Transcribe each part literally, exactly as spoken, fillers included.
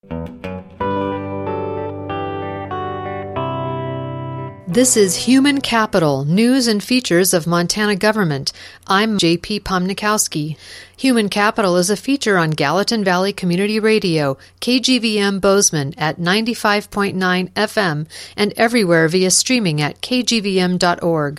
This is Human Capital, News and Features of Montana Government. I'm J P Pomnikowski. Human Capital is a feature on Gallatin Valley Community Radio, K G V M Bozeman at ninety-five point nine F M, and everywhere via streaming at k g v m dot org.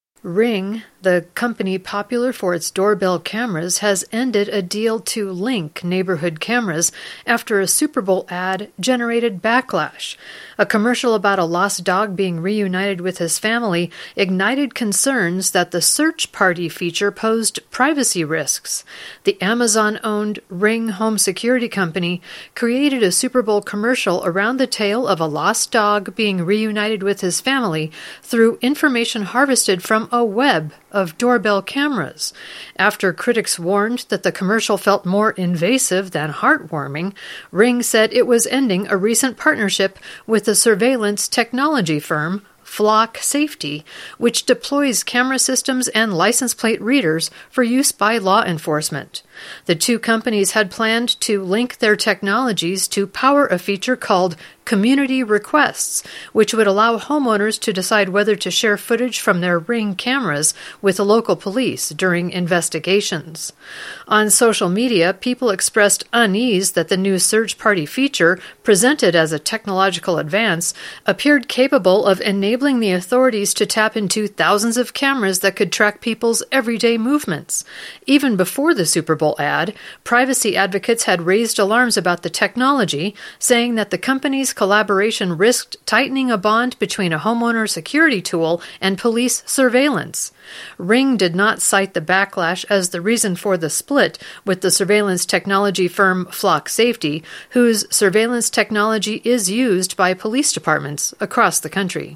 Ring, the company popular for its doorbell cameras, has ended a deal to link neighborhood cameras after a Super Bowl ad generated backlash. A commercial about a lost dog being reunited with his family ignited concerns that the search party feature posed privacy risks. The Amazon-owned Ring home security company created a Super Bowl commercial around the tale of a lost dog being reunited with his family through information harvested from a web of doorbell cameras. After critics warned that the commercial felt more invasive than heartwarming, Ring said it was ending a recent partnership with the surveillance technology firm Flock Safety, which deploys camera systems and license plate readers for use by law enforcement. The two companies had planned to link their technologies to power a feature called Community Requests, which would allow homeowners to decide whether to share footage from their Ring cameras with the local police during investigations. On social media, people expressed unease that the new search party feature, presented as a technological advance, appeared capable of enabling the authorities to tap into thousands of cameras that could track people's everyday movements. Even before the Super Bowl ad, privacy advocates had raised alarms about the technology, saying that the company's collaboration risked tightening a bond between a homeowner security tool and police surveillance. Ring did not cite the backlash as the reason for the split with the surveillance technology firm Flock Safety, whose surveillance technology is used by police departments across the country.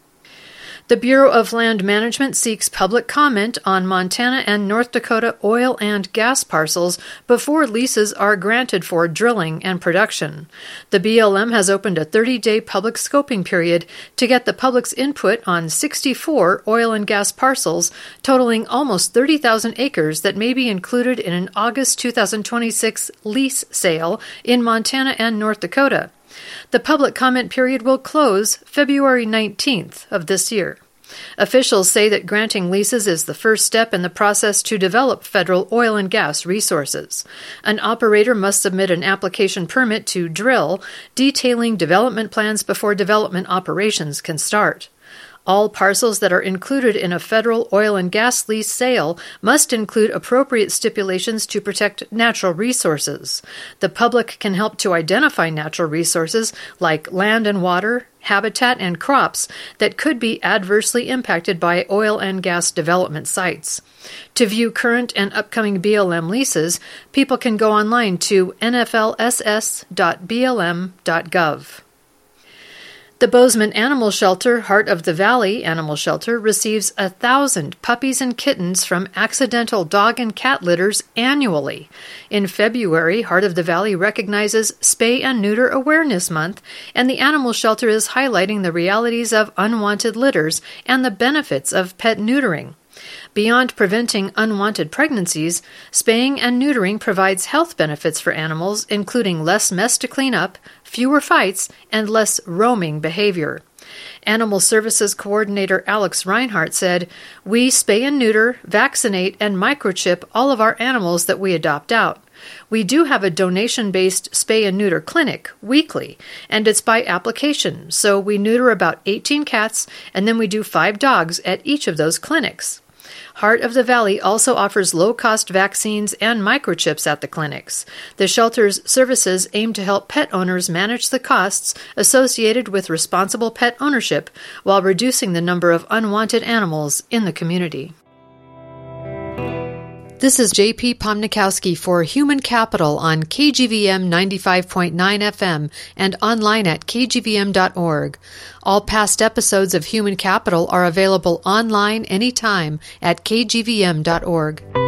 The Bureau of Land Management seeks public comment on Montana and North Dakota oil and gas parcels before leases are granted for drilling and production. The B L M has opened a thirty-day public scoping period to get the public's input on sixty-four oil and gas parcels totaling almost thirty thousand acres that may be included in an August two thousand twenty-six lease sale in Montana and North Dakota. The public comment period will close February nineteenth of this year. Officials say that granting leases is the first step in the process to develop federal oil and gas resources. An operator must submit an application permit to drill, detailing development plans before development operations can start. All parcels that are included in a federal oil and gas lease sale must include appropriate stipulations to protect natural resources. The public can help to identify natural resources like land and water, habitat, and crops that could be adversely impacted by oil and gas development sites. To view current and upcoming B L M leases, people can go online to n f l s s dot b l m dot gov. The Bozeman Animal Shelter, Heart of the Valley Animal Shelter, receives a thousand puppies and kittens from accidental dog and cat litters annually. In February, Heart of the Valley recognizes Spay and Neuter Awareness Month, and the animal shelter is highlighting the realities of unwanted litters and the benefits of pet neutering. Beyond preventing unwanted pregnancies, spaying and neutering provides health benefits for animals, including less mess to clean up, fewer fights, and less roaming behavior. Animal Services Coordinator Alex Reinhardt said, "We spay and neuter, vaccinate, and microchip all of our animals that we adopt out. We do have a donation-based spay and neuter clinic weekly, and it's by application, so we neuter about eighteen cats, and then we do five dogs at each of those clinics." Heart of the Valley also offers low-cost vaccines and microchips at the clinics. The shelter's services aim to help pet owners manage the costs associated with responsible pet ownership while reducing the number of unwanted animals in the community. This is J P Pomnikowski for Human Capital on K G V M ninety-five point nine F M and online at k g v m dot org. All past episodes of Human Capital are available online anytime at k g v m dot org.